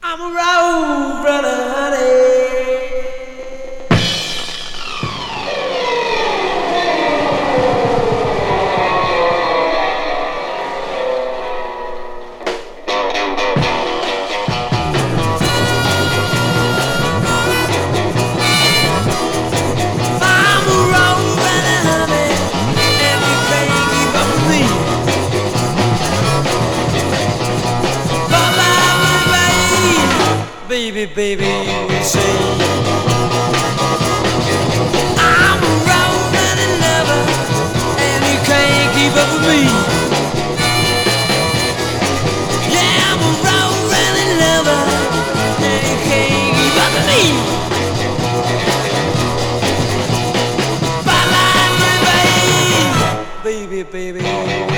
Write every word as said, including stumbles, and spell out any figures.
I'm a road runner, honey. I'm a road runner, honey, and you can't keep up with me. Baby, baby, you say I'm a road running lover, and you can't keep up with me.